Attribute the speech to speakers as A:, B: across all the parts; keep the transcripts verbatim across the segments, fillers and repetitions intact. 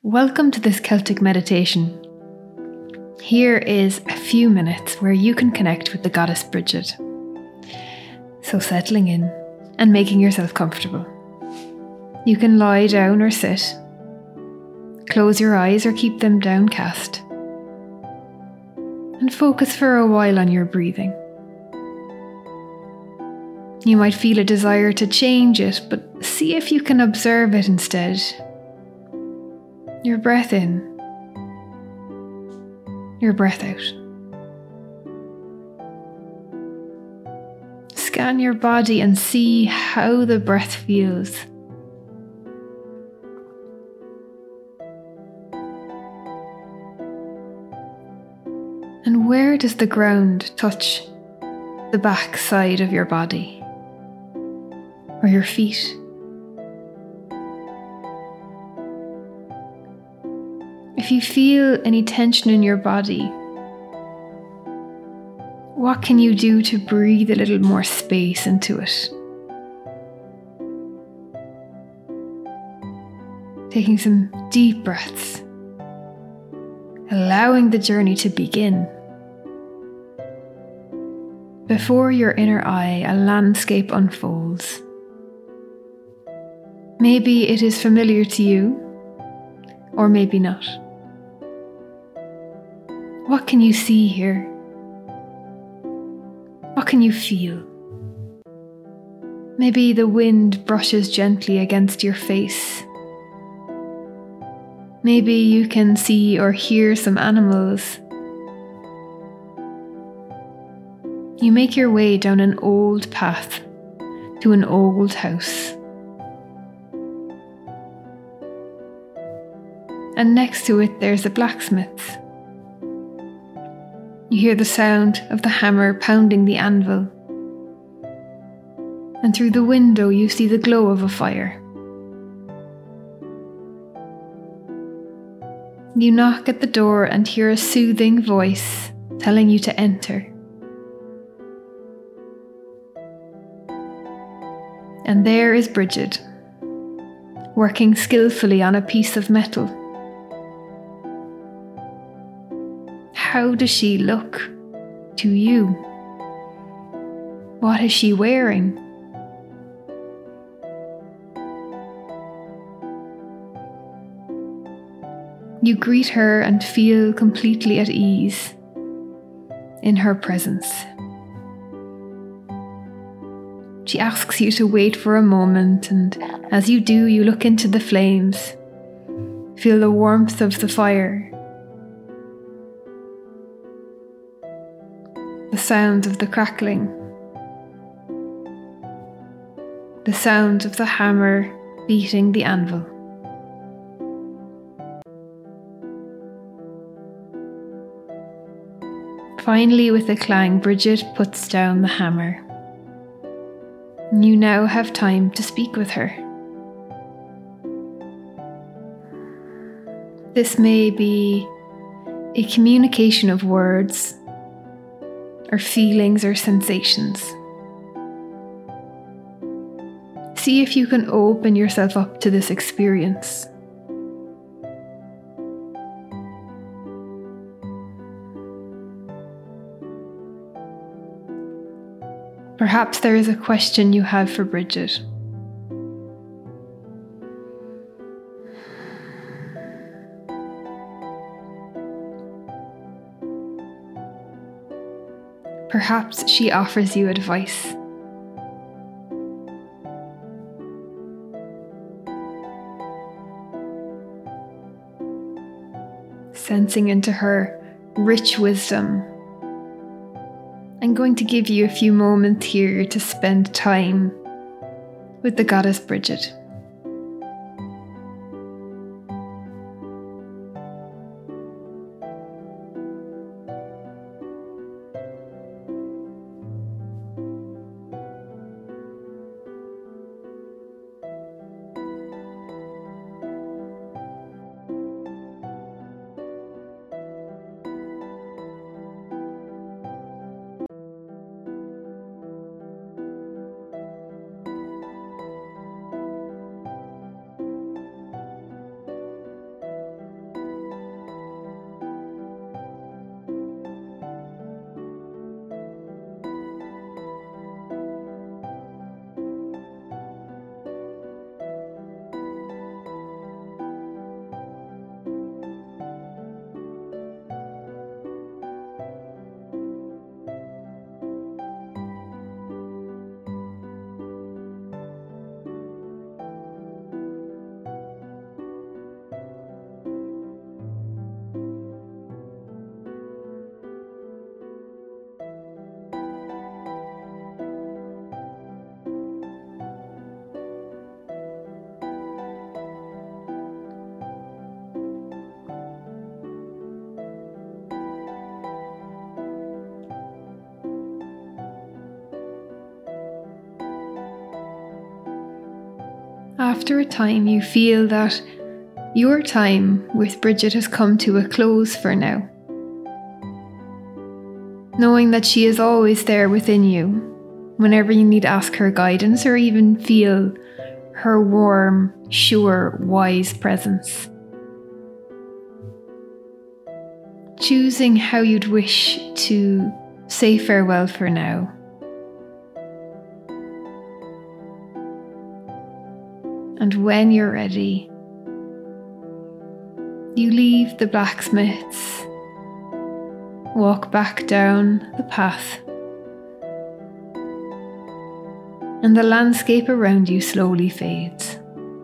A: Welcome to this Celtic meditation. Here is a few minutes where you can connect with the goddess Bridget. So settling in and making yourself comfortable. You can lie down or sit. Close your eyes or keep them downcast. And focus for a while on your breathing. You might feel a desire to change it, but see if you can observe it instead. Your breath in, your breath out. Scan your body and see how the breath feels. And where does the ground touch the back side of your body or your feet? If you feel any tension in your body, what can you do to breathe a little more space into it? Taking some deep breaths, allowing the journey to begin. Before your inner eye, a landscape unfolds. Maybe it is familiar to you, or maybe not. What can you see here? What can you feel? Maybe the wind brushes gently against your face. Maybe you can see or hear some animals. You make your way down an old path to an old house. And next to it there's a blacksmith. You hear the sound of the hammer pounding the anvil. And through the window you see the glow of a fire. You knock at the door and hear a soothing voice telling you to enter. And there is Bridget, working skillfully on a piece of metal. How does she look to you? What is she wearing? You greet her and feel completely at ease in her presence. She asks you to wait for a moment, and as you do, you look into the flames, feel the warmth of the fire, the sound of the crackling, the sound of the hammer beating the anvil. Finally, with a clang, Bridget puts down the hammer. You now have time to speak with her. This may be a communication of words, or feelings or sensations. See if you can open yourself up to this experience. Perhaps there is a question you have for Bridget. Perhaps she offers you advice. Sensing into her rich wisdom, I'm going to give you a few moments here to spend time with the goddess Bridget. after a time you feel that your time with Bridget has come to a close for now, knowing that she is always there within you whenever you need to ask her guidance or even feel her warm, sure, wise presence. Choosing how you'd wish to say farewell for now. And when you're ready, you leave the blacksmiths, walk back down the path, and the landscape around you slowly fades.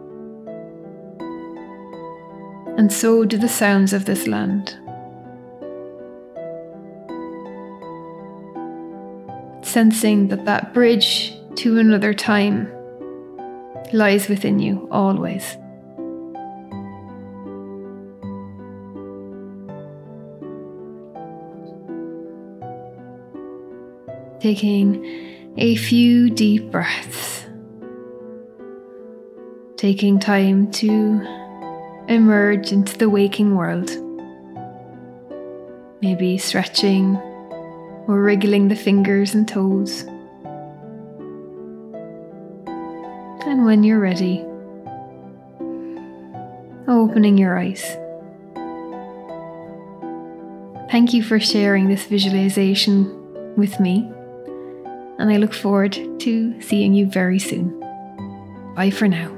A: And so do the sounds of this land. Sensing that that bridge to another time lies within you always. Taking a few deep breaths, taking time to emerge into the waking world, maybe stretching or wriggling the fingers and toes. And when you're ready, opening your eyes. Thank you for sharing this visualization with me, and I look forward to seeing you very soon. Bye for now.